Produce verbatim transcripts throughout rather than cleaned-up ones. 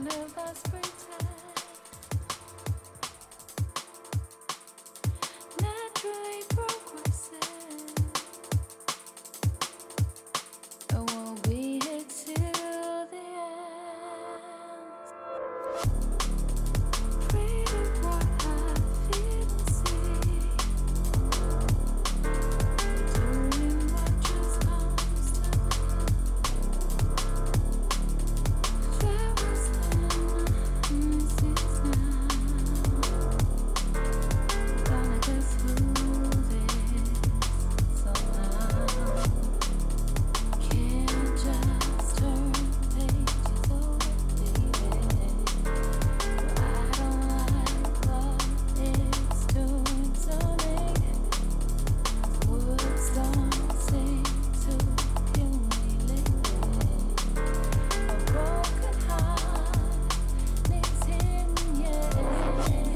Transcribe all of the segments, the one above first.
one of us pretend naturally progressing, or will we hit till the end? Afraid of what I feel and see, doing what just comes to me. There was then, this is now. Gonna get through this somehow. Can't just turn pages over, baby. I don't like what it's doing to me. Words don't seem to kill me lately. A broken heart needs healing, yeah.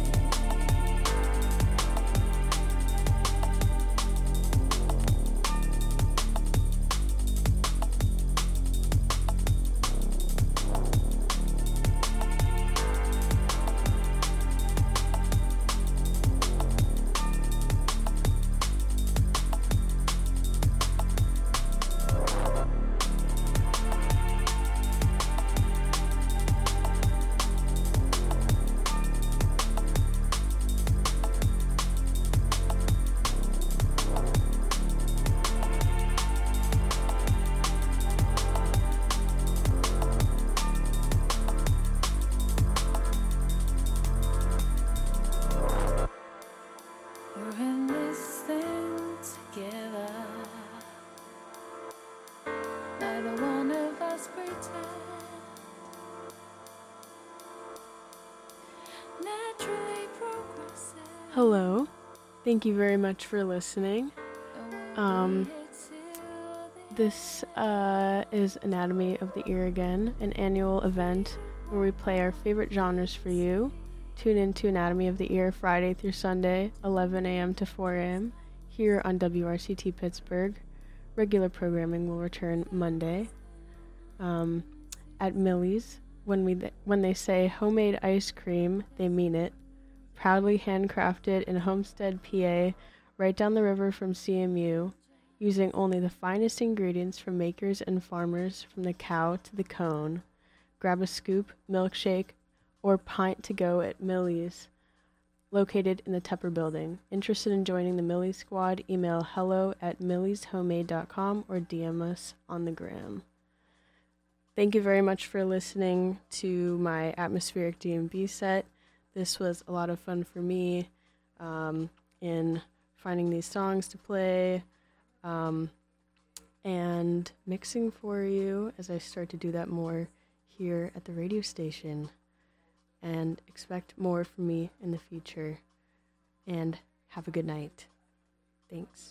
We're in this thing together. Neither one of us pretend. Naturally progressing. Hello. Thank you very much for listening. Um, This uh, is Anatomy of the Ear Again, an annual event where we play our favorite genres for you. Tune in to Anatomy of the Ear Friday through Sunday, eleven a.m. to four a.m. here on W R C T Pittsburgh. Regular programming will return Monday. Um, at Millie's, when we th- when they say homemade ice cream, they mean it. Proudly handcrafted in Homestead, P A, right down the river from C M U, using only the finest ingredients from makers and farmers from the cow to the cone. Grab a scoop, milkshake, or pint to go at Millie's, located in the Tepper building. Interested in joining the Millie's squad? Email hello at millieshomemade dot com or D M us on the gram. Thank you very much for listening to my atmospheric D and B set. This was a lot of fun for me um, in finding these songs to play um, and mixing for you as I start to do that more here at the radio station. And expect more from me in the future. And have a good night. Thanks.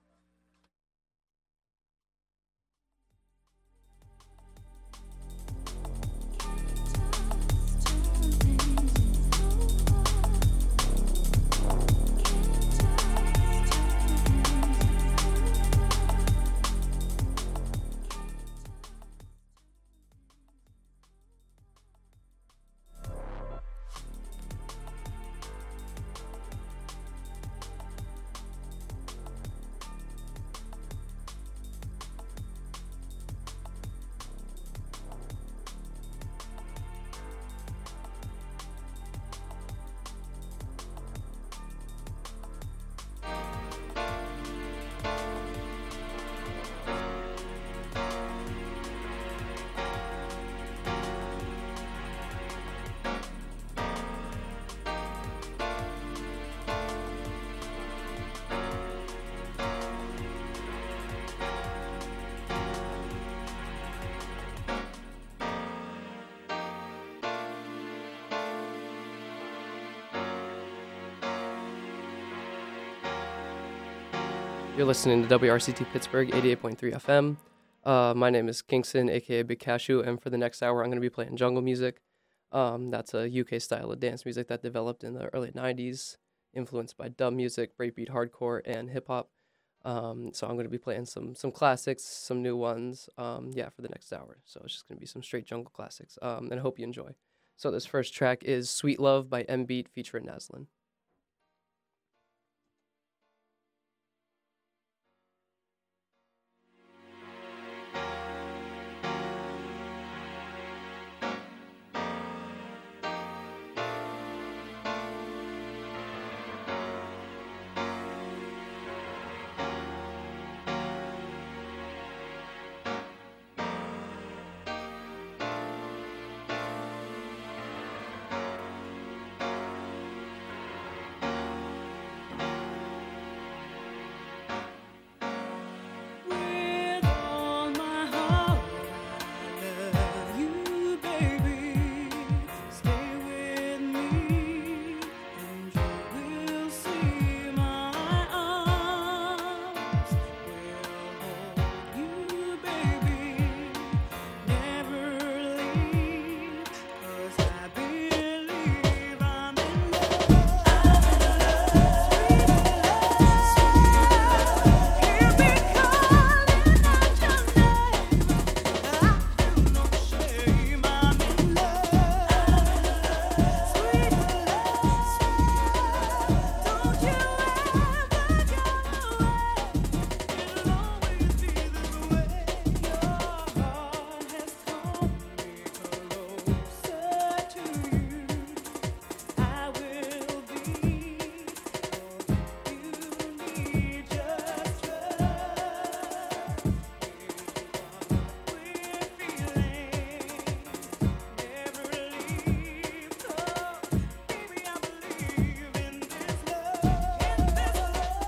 You're listening to W R C T Pittsburgh eighty-eight point three F M. Uh, my name is Kingston, aka Big Cashew, and for the next hour, I'm going to be playing jungle music. Um, that's a U K style of dance music that developed in the early nineties, influenced by dub music, breakbeat hardcore, and hip hop. Um, so I'm going to be playing some some classics, some new ones, um, yeah, for the next hour. So it's just going to be some straight jungle classics, um, and I hope you enjoy. So this first track is Sweet Love by M-Beat featuring Naslin. With all my heart, I love you, baby. Stay with me, and you will see my arms will hold you, baby. Never leave, 'cause I believe I'm in love. Hear me calling out your name. I feel no shame. I'm in love. Sweet love, don't you ever go away. It'll always be this way. Your heart has pulled me closer to you. I will be all you need. Just trust. We're feeling. Never leave. So, baby, I believe in this love. In this love.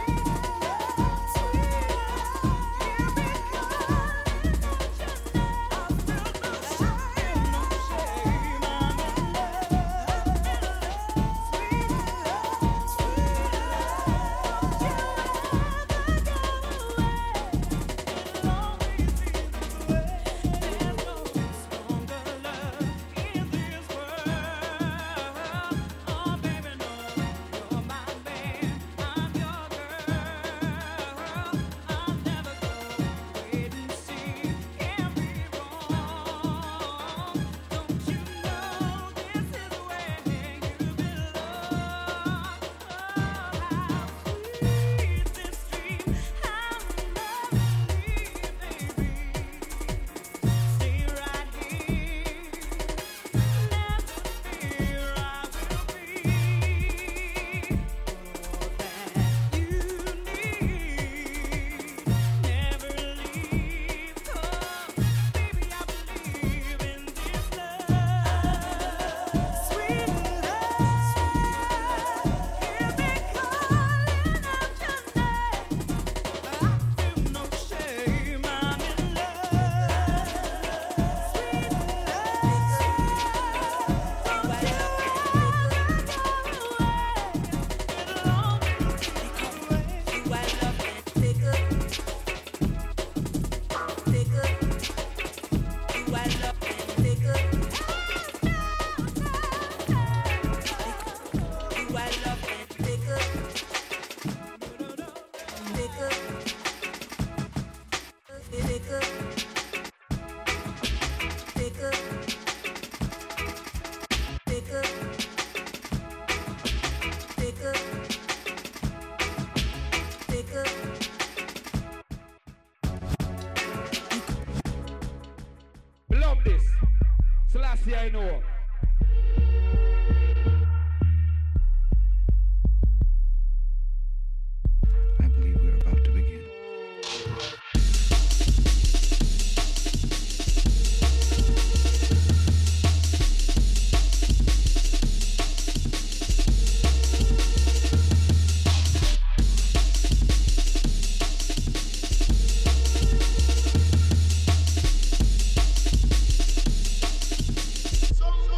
Sweet love, sweet love. Hear me calling out your name. I feel no shame. No shame. I'm in love. Sweet love, sweet love. Don't you ever go away. It'll always be this way. There's no stronger love in this world. Oh, baby, no, you're my man, I'm your girl. I'll never go. Wait and see, can't be wrong. Don't you know this is where you belong? Oh, how sweet this dream. I'm loving you, baby. Stay right here. Never fear, I will be all that you need. Never leave, 'cause baby, I believe in this love. Sweet love, hear me calling out your name. I feel no shame. I'm in love. Sweet love, don't you ever go away. It'll always be this way. You I love and take up, take up. You I love and take up. You I love and take up, take up, take up, take up, take up, take up, take up. Love this. Selassie, I know. I believe we're about to begin. Some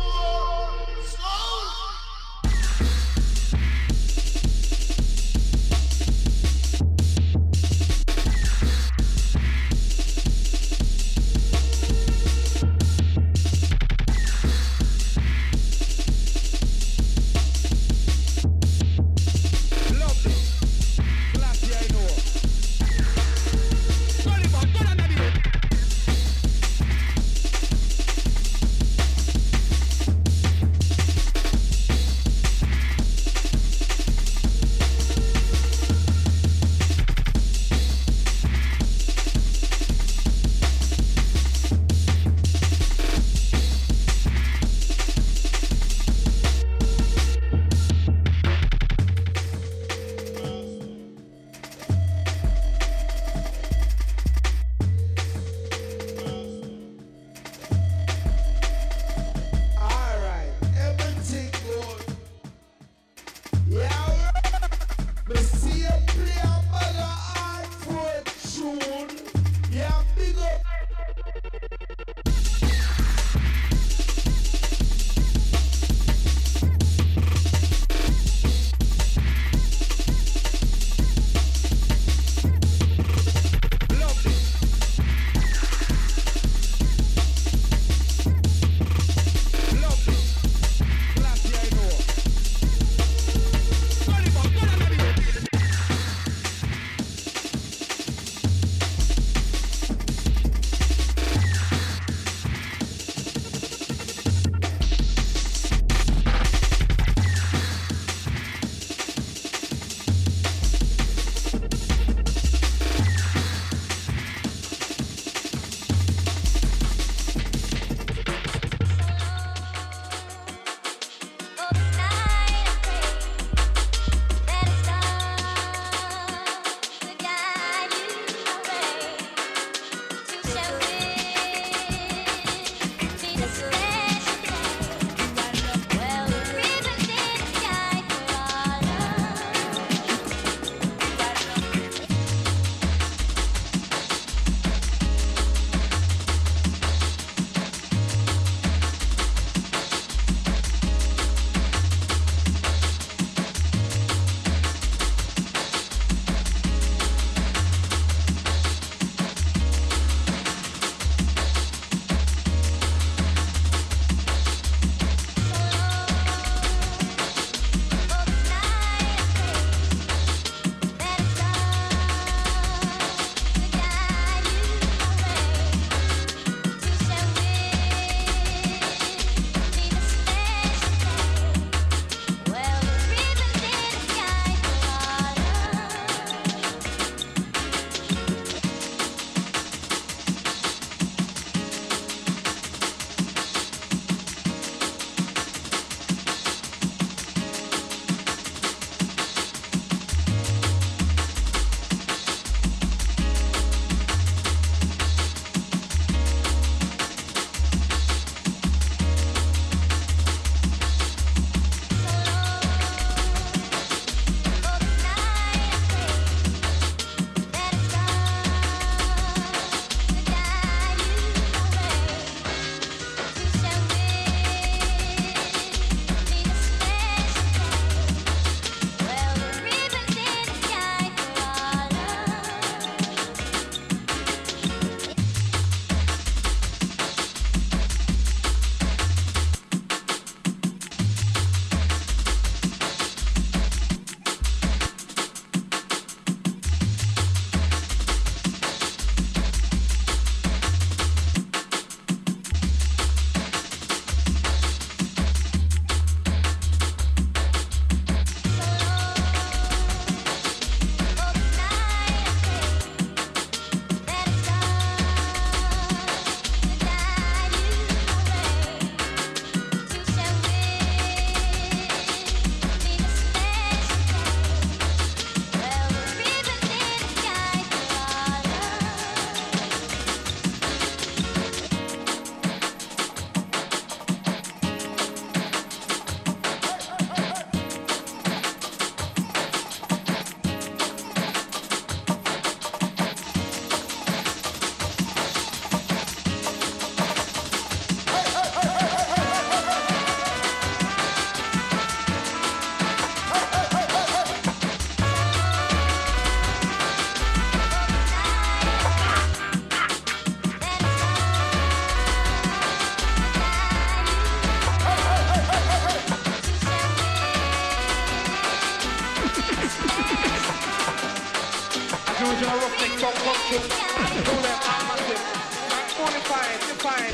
International Roughneck Sound come through. Do them are massive. And qualified, defined.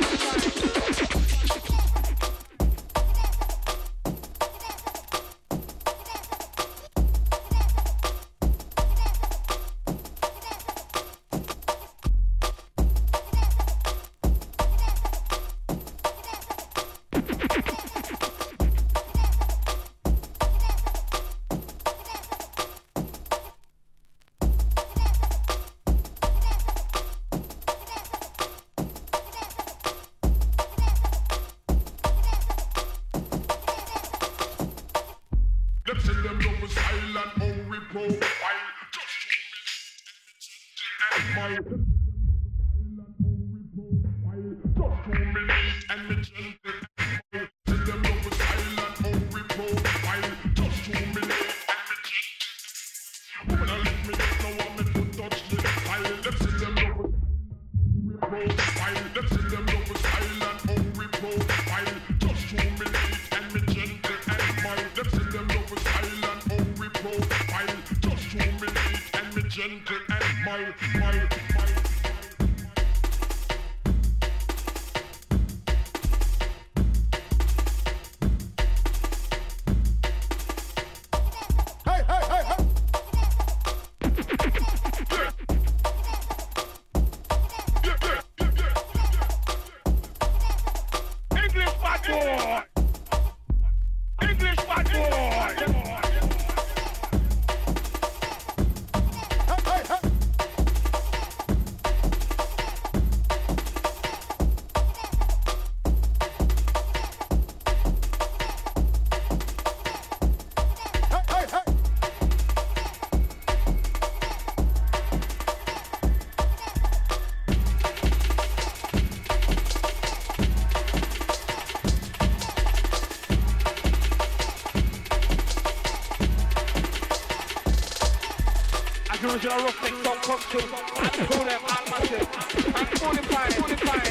Them say them love is silent, how we profile. Just show me and my. Just show me and me gentle and my. Say them love is silent, how we profile. Just show me and me gentle. Woman, I let me just know want me to touch the style. Them say them love is we profile. Them say them love is silent, how we profile. Just show me and me gentle and my. Them say them love is silent, how we profile. Just show me and me gentle and my, my, my. Hey, hey, hey, hey. Yeah, yeah, yeah, yeah, yeah. English bad boy. English bad boy. Hey, hey, hey. Hey, hey, hey. International Roughneck Sound come through. Do them are massive. And qualified, qualified.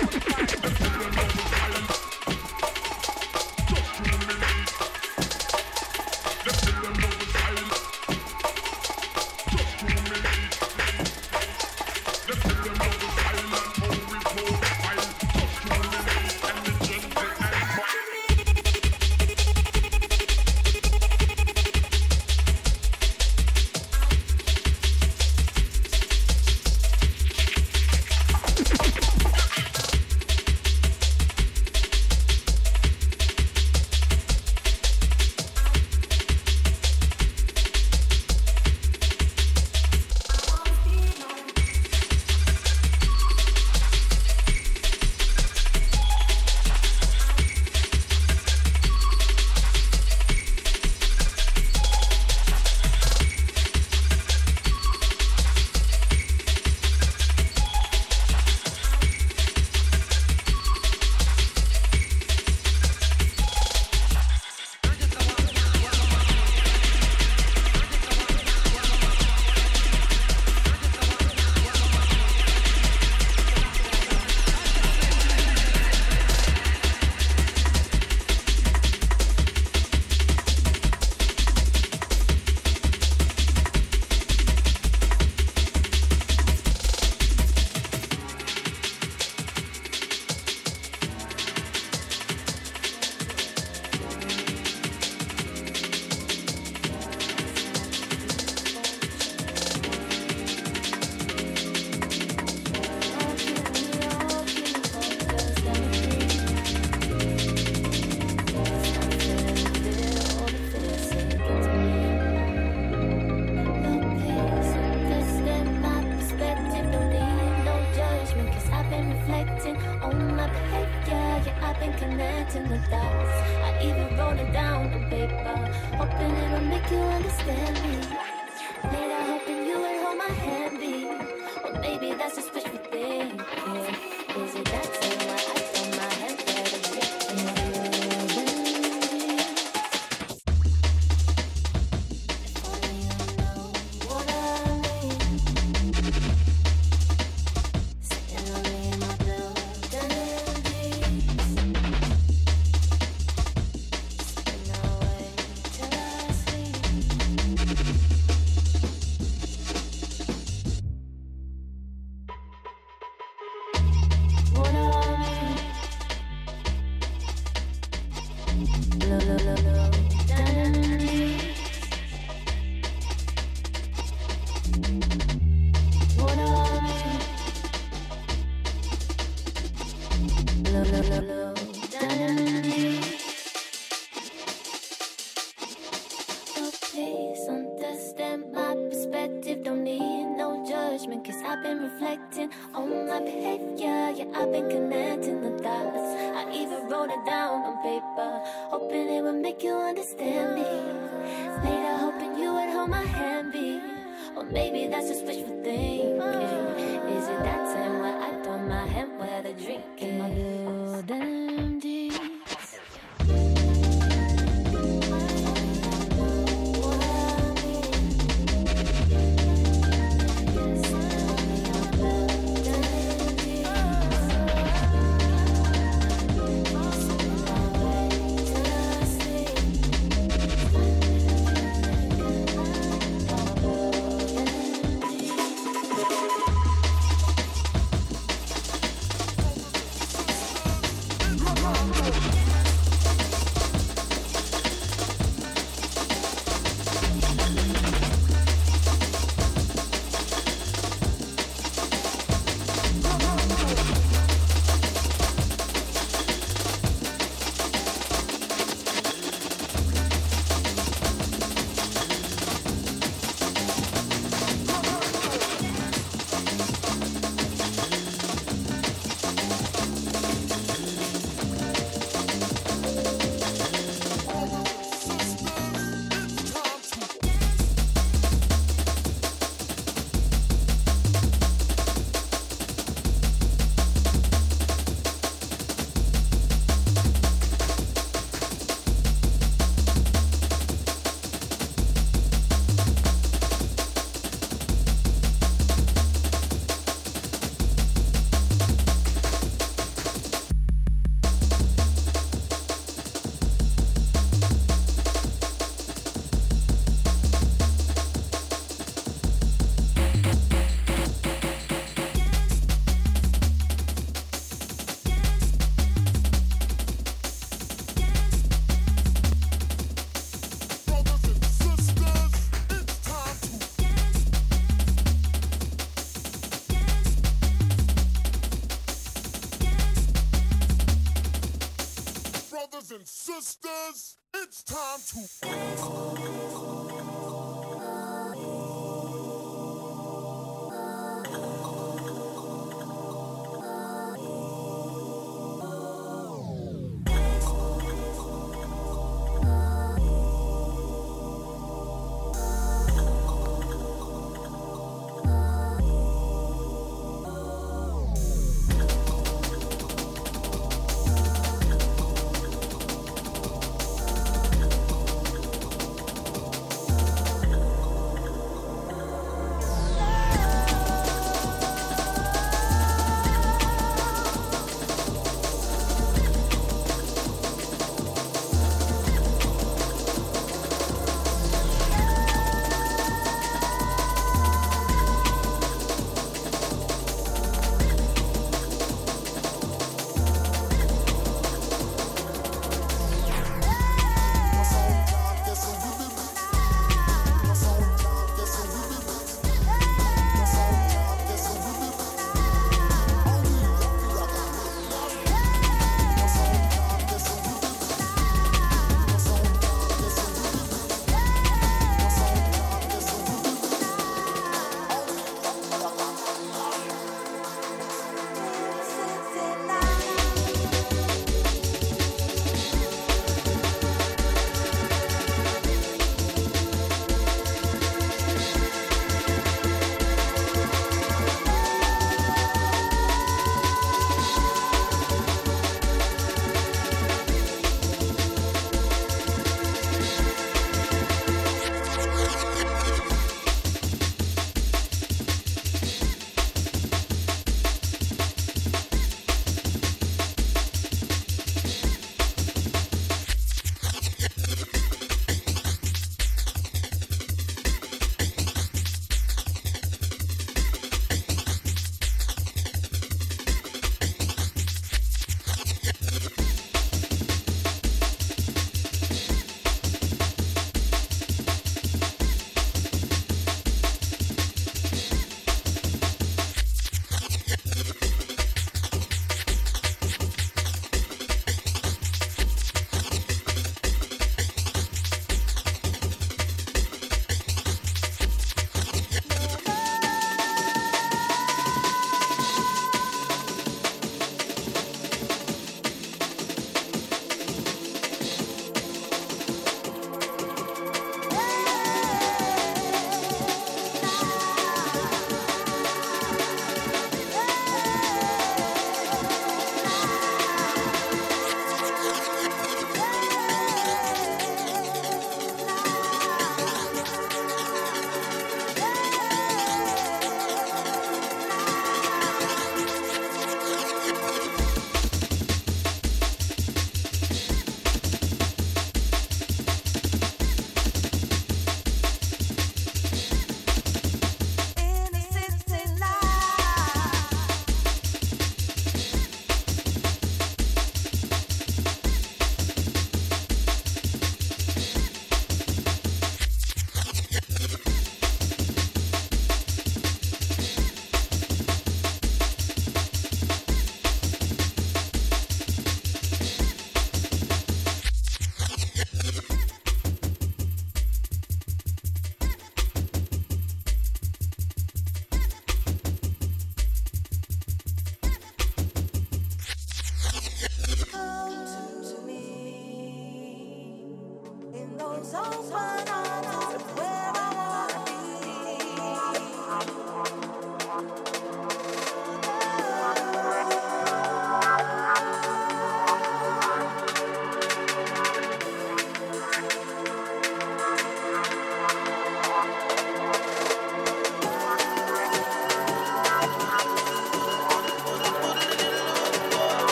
Low, low, low, low down deep. What are we? Low, low, low, low down deep. So please understand my perspective. Don't need no judgment, cause I've been reflecting on my behavior. Yeah, I've been connecting the dots. I even wrote it down on paper, hoping it would make you understand me. Later, hoping you would hold my hand, be. Or maybe that's just wishful thinking. Is it that time where I throw my hand where the drink in my little damn deeds? Brothers and sisters, it's time to.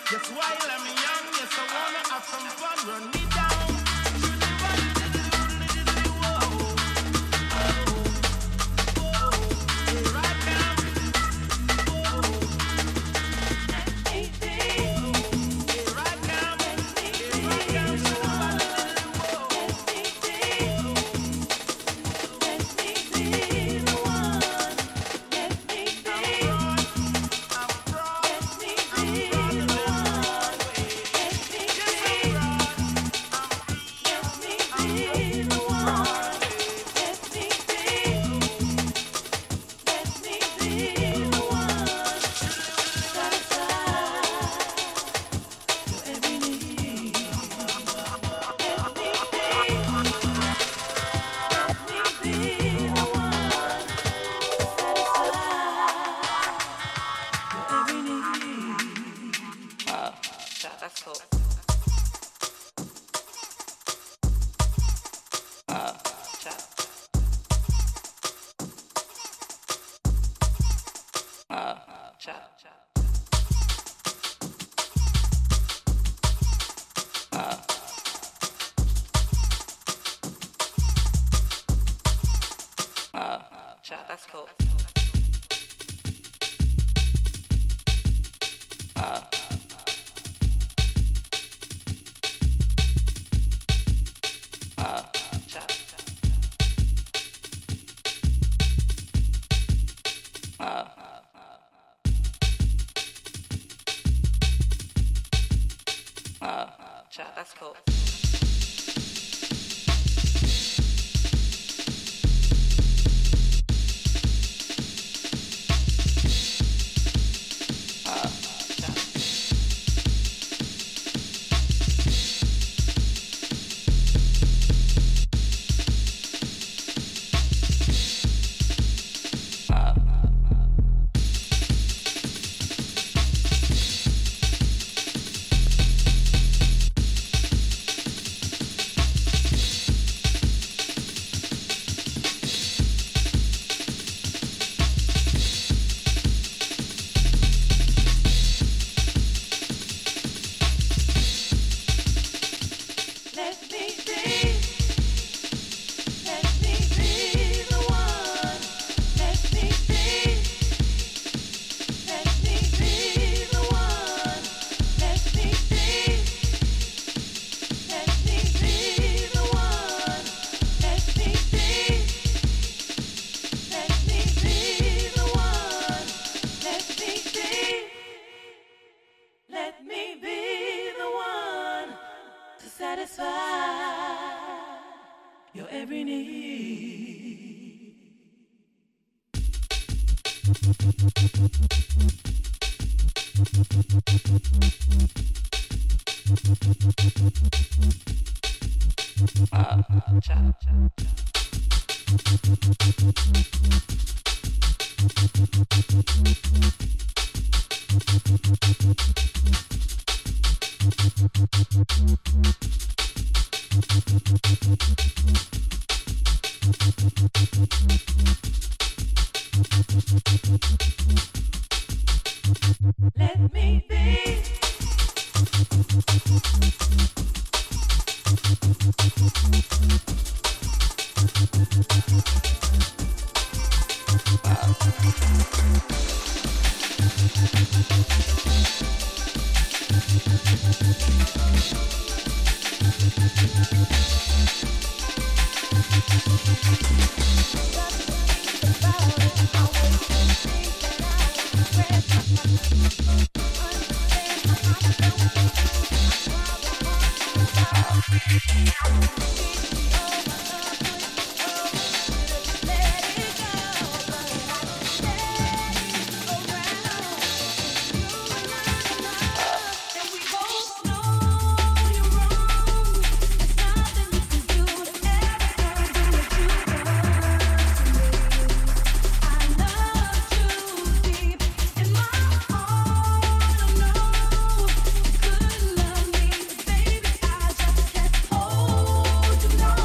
Yes, while I'm young, yes, I wanna have some fun. Run me down. To the body, to the body, to the whoa. Whoa, here I come. Whoa. Here I come. Here I come. To the body, to the whoa. That's cool. That's cool. That's cool. Let me be. Baby, I just can't hold you now.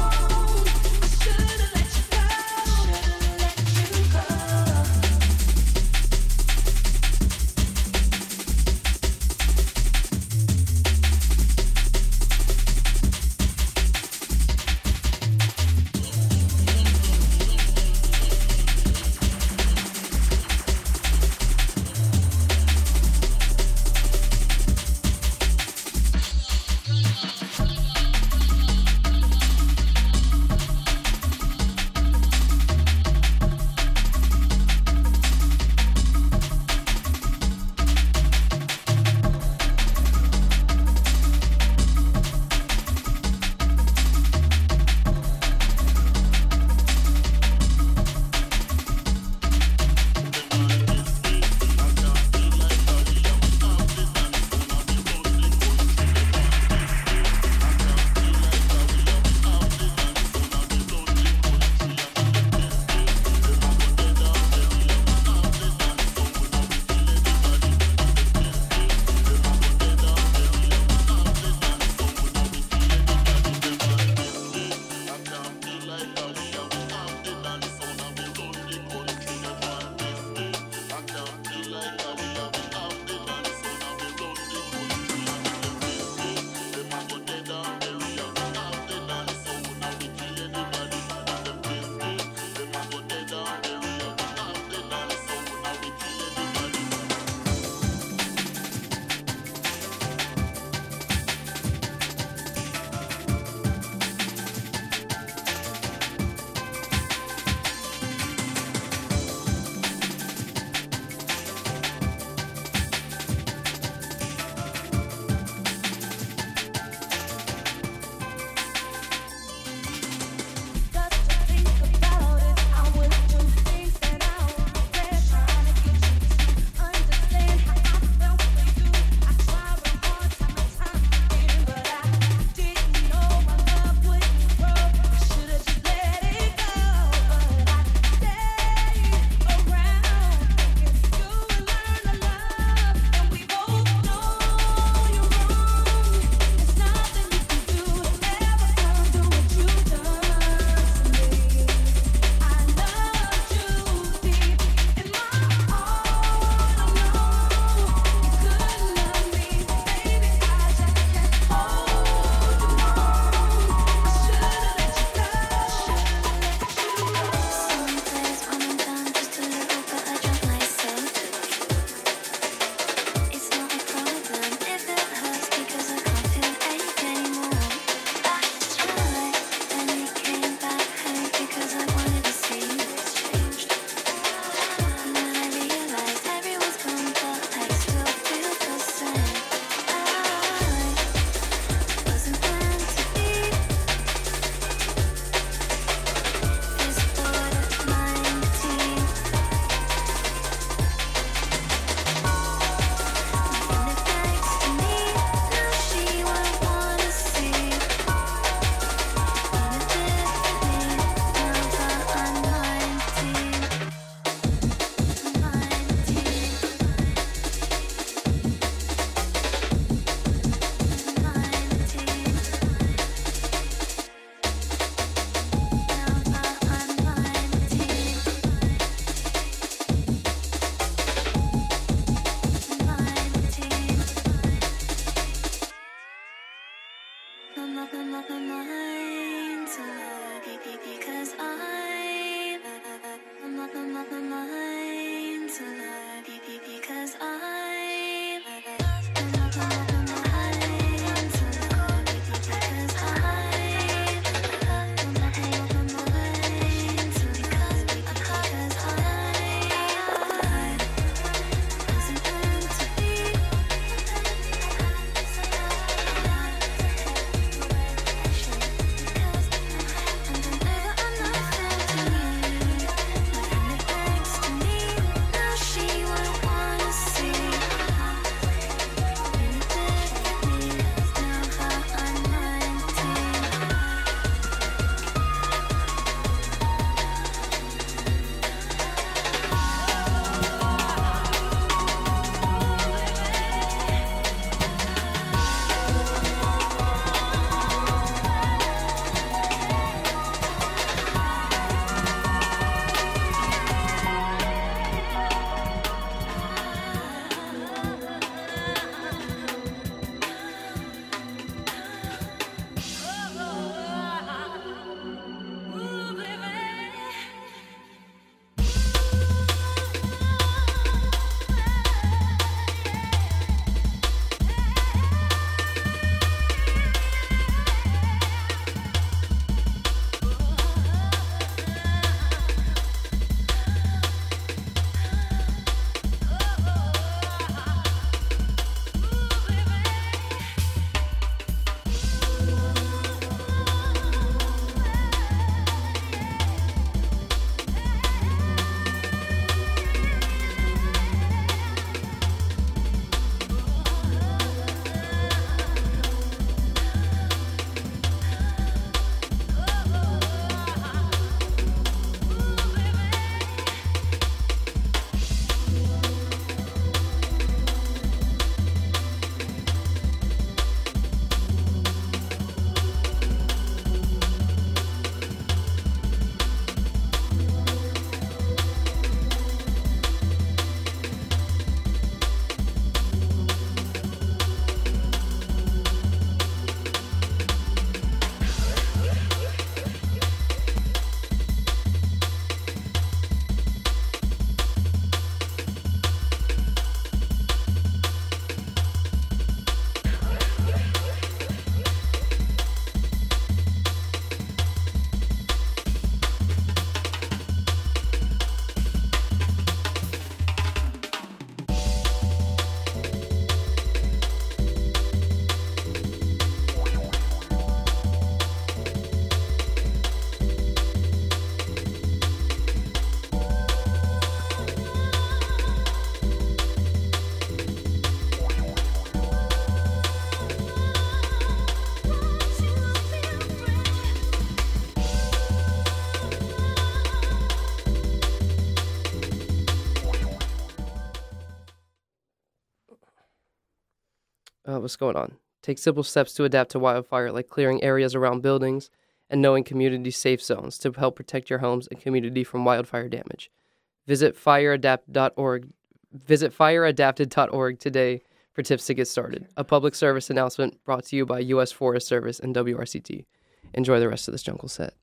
Uh, what's going on? Take simple steps to adapt to wildfire, like clearing areas around buildings and knowing community safe zones to help protect your homes and community from wildfire damage. Visit fireadapt dot org. Visit fire adapted dot org today for tips to get started. A public service announcement brought to you by U S Forest Service and W R C T. Enjoy the rest of this jungle set.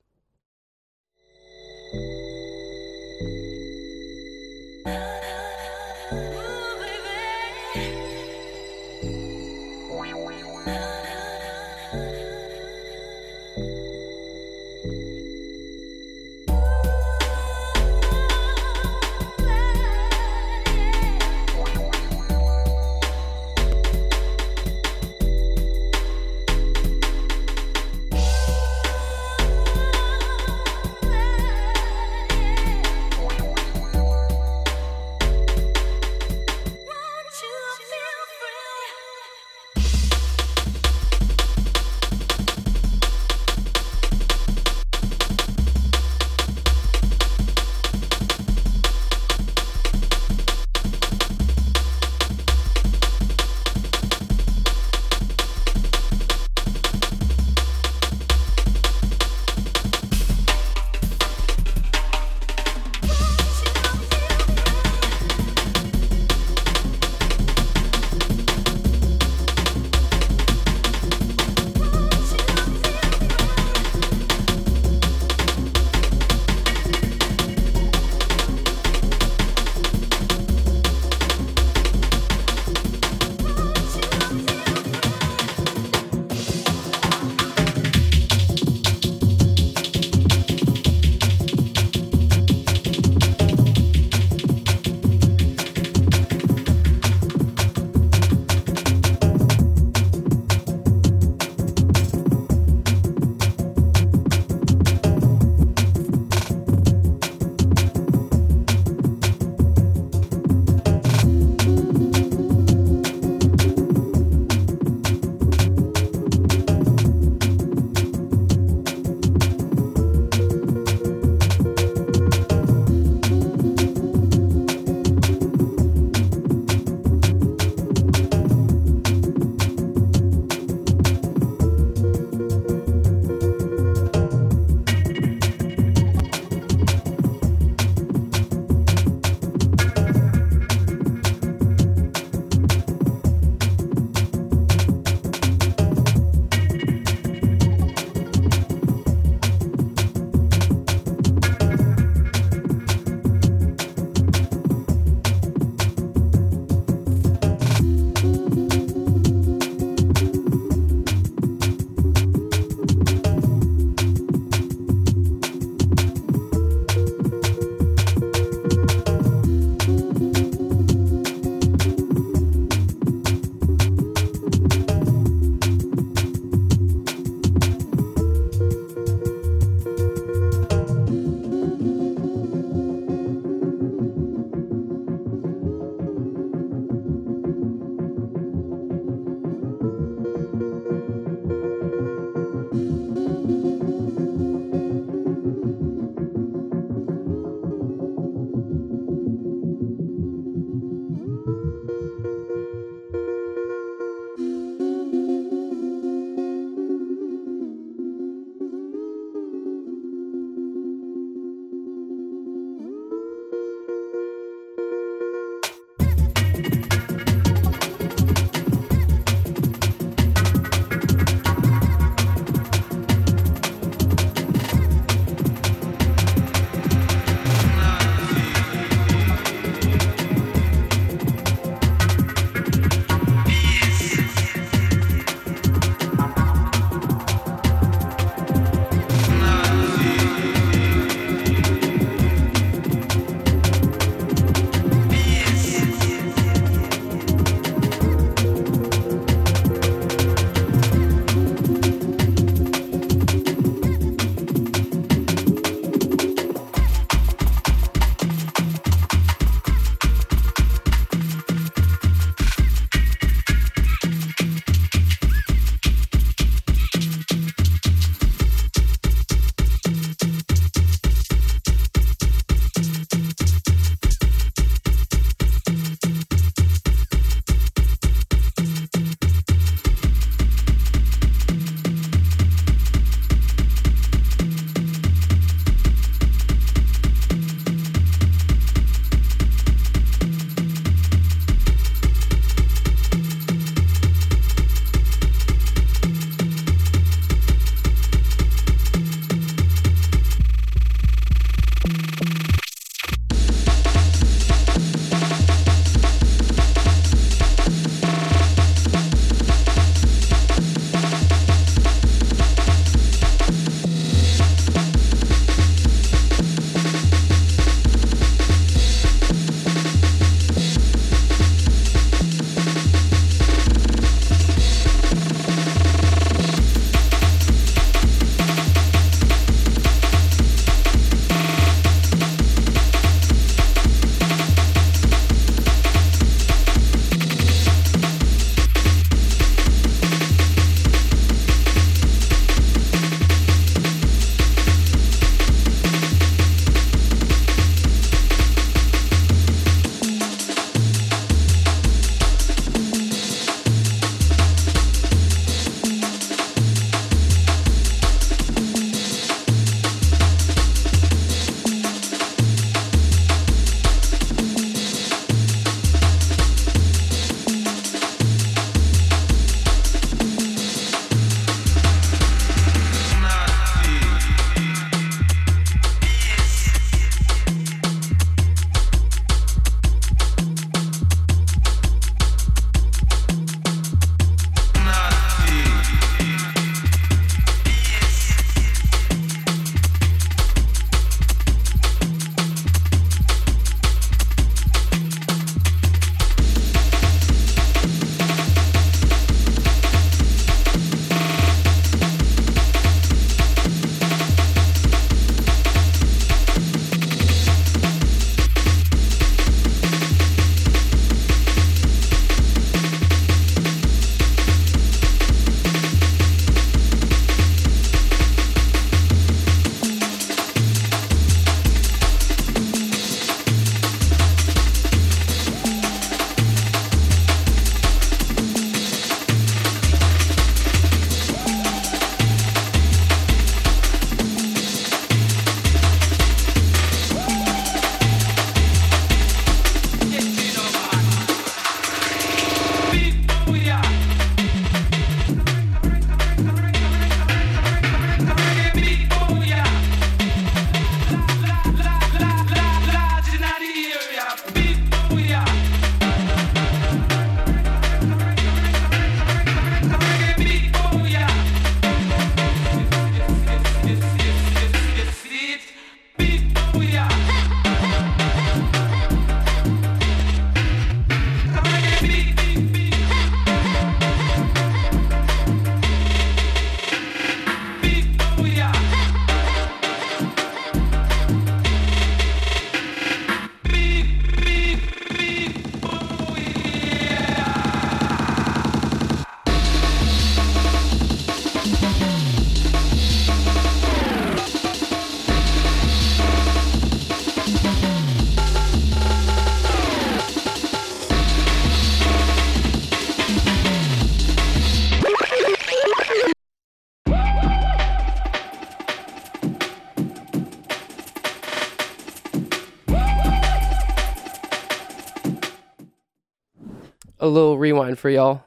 a little rewind for y'all.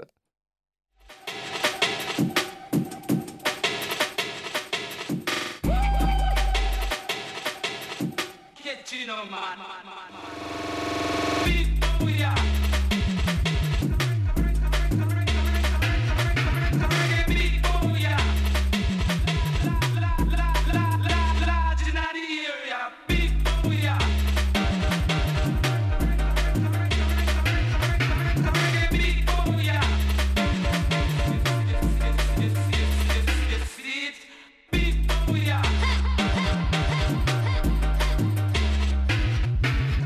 Get you know, man. Big booyah. Big booyah. La, la, la, la, large in the area. Big booyah. Big booyah. Big booyah.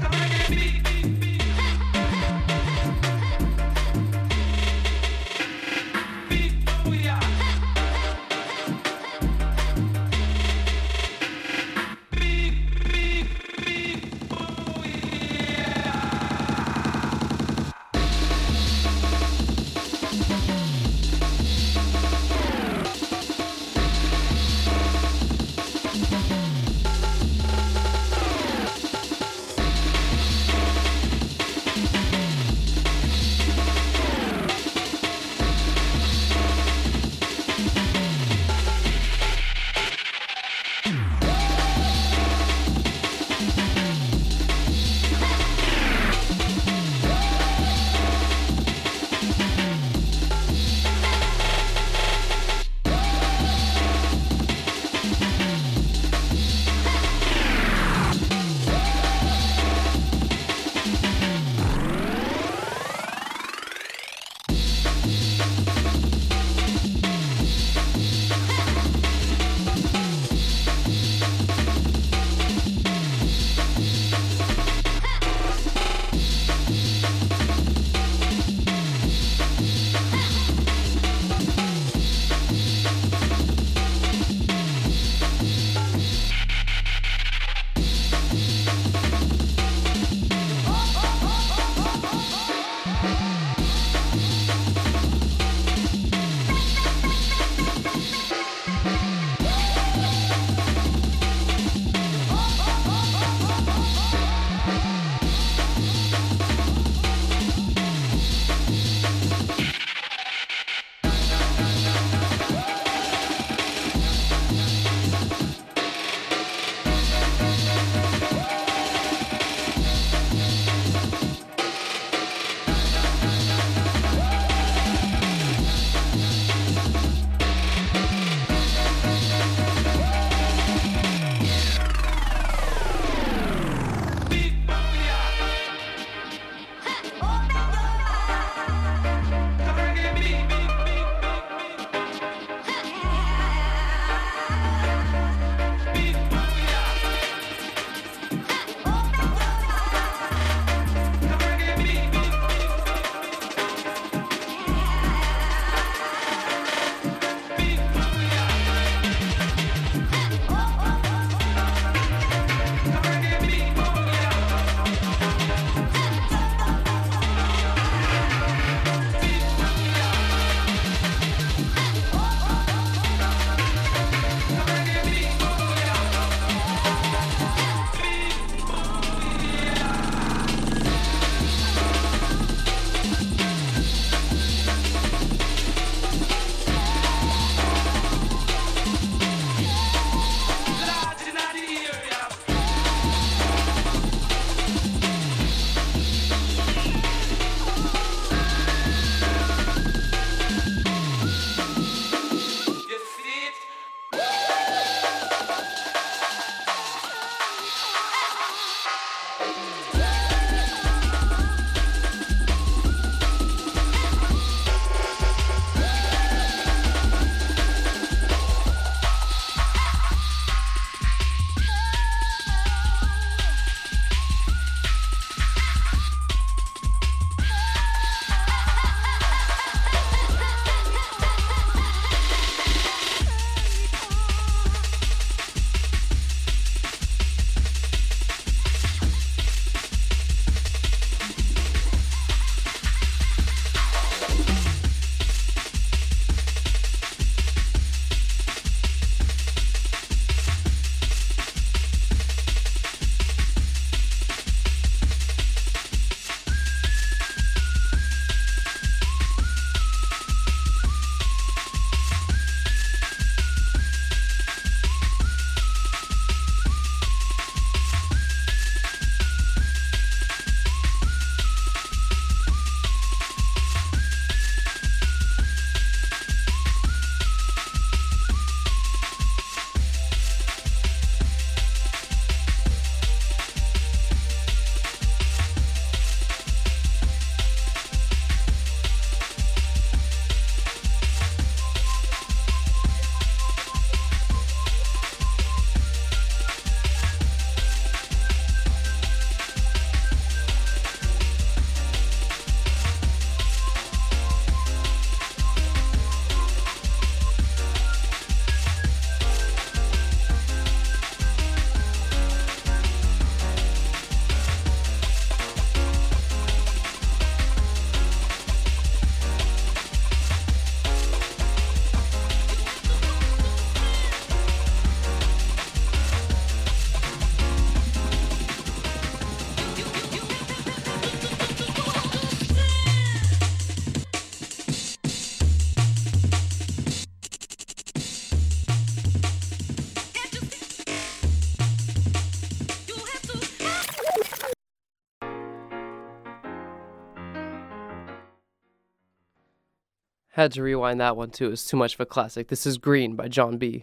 Had to rewind that one too. It's too much of a classic. This is Green by John B.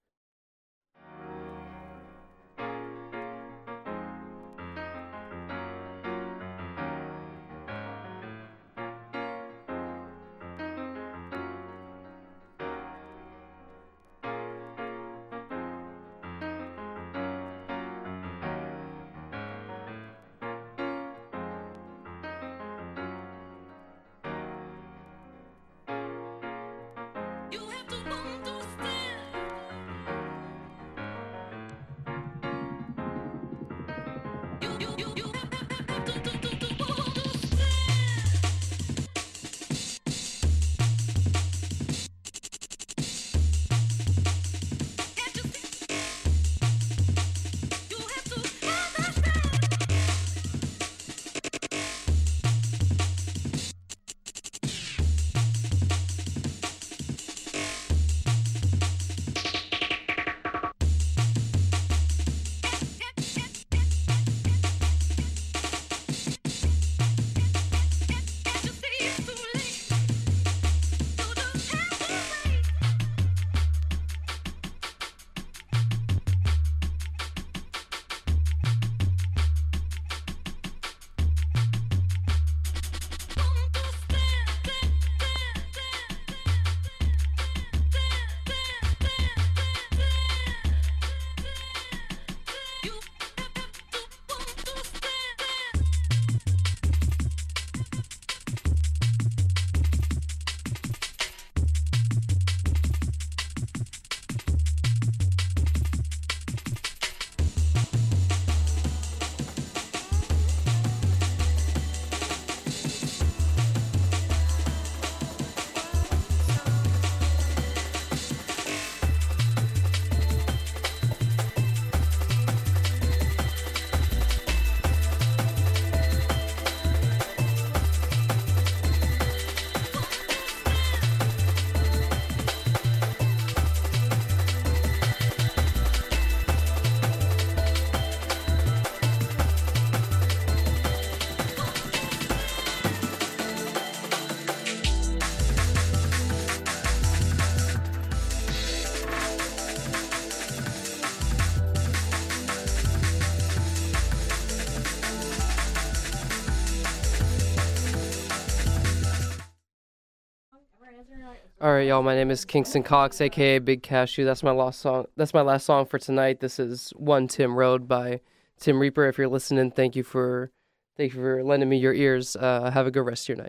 All right, y'all. My name is Kingston Cox, aka Big Cashew. That's my last song. That's my last song for tonight. This is One Tim Road by Tim Reaper. If you're listening, thank you for thank you for lending me your ears. Uh, have a good rest of your night.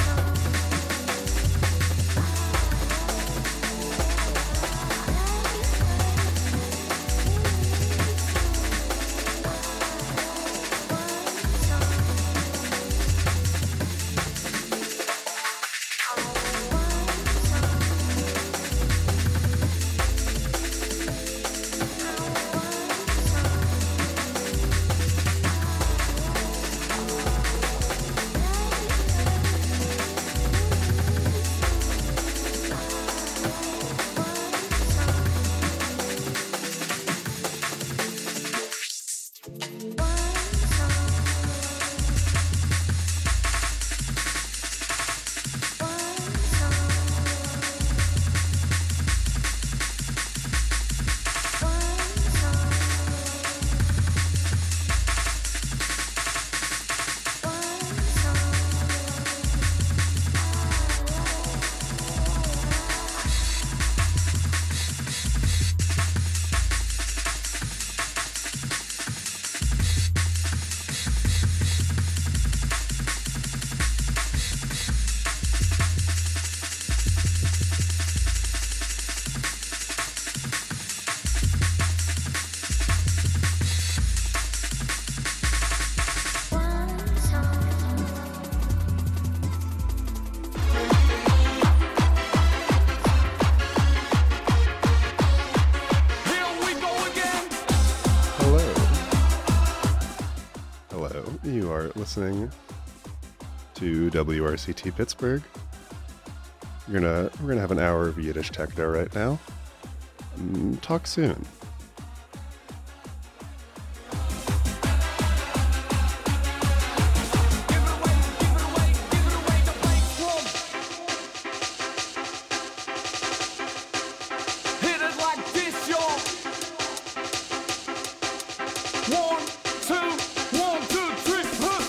One You are listening to W R C T Pittsburgh. We're gonna we're gonna have an hour of Yiddish techno right now. Mm, talk soon. Hit it like this, y'all. One, two, one, two, three, huh.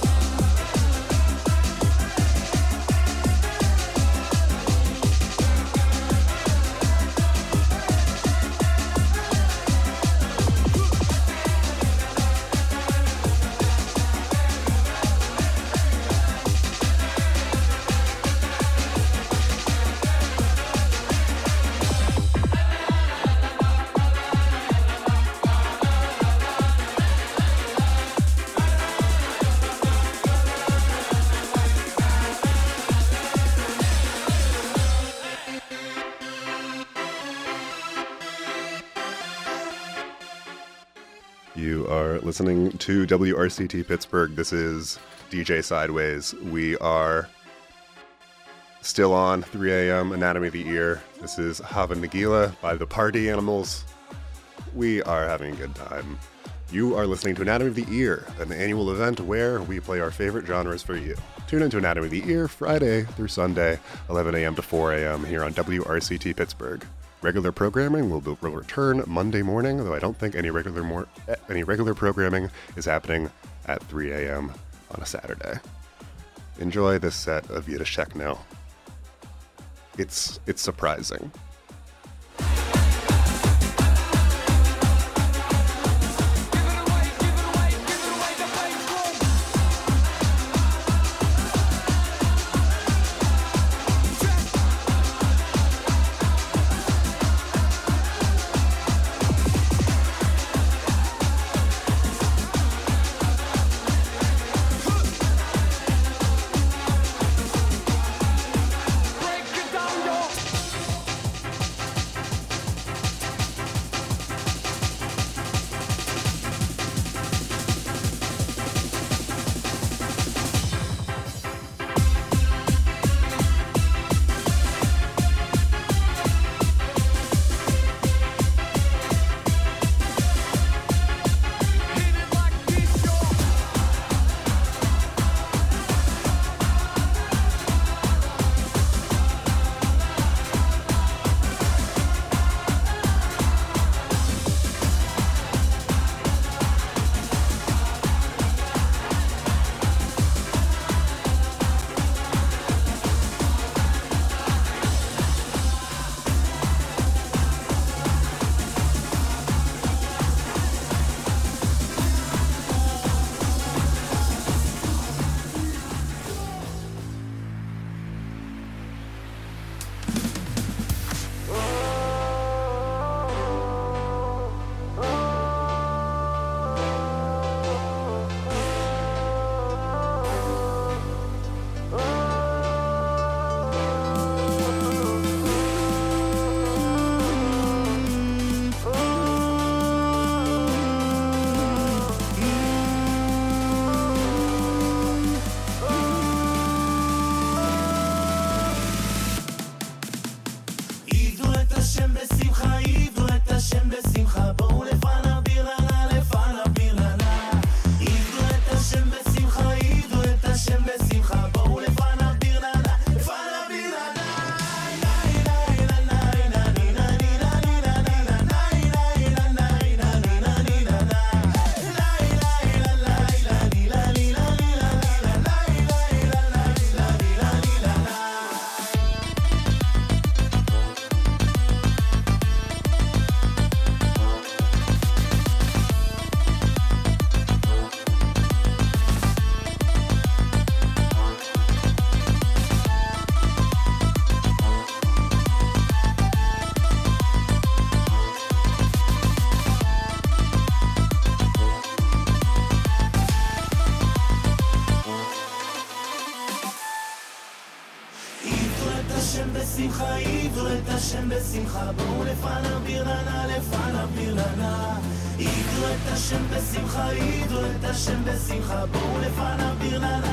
You are listening to W R C T Pittsburgh. This is D J Sideways. We are still on three a.m. Anatomy of the Ear. This is Hava Nagila by the Party Animals. We are having a good time. You are listening to Anatomy of the Ear, an annual event where we play our favorite genres for you. Tune into Anatomy of the Ear Friday through Sunday, eleven a.m. to four a.m. here on W R C T Pittsburgh. Regular programming will, be, will return Monday morning, though I don't think any regular more any regular programming is happening at three a.m. on a Saturday. Enjoy this set of Yiddish techno. It's it's surprising. בשמחה, עברו את השם בשמחה, בואו לפניו בירנה, לפניו בירנה. עידו את השם בשמחה, עידו את השם בשמחה, בואו לפניו ברננה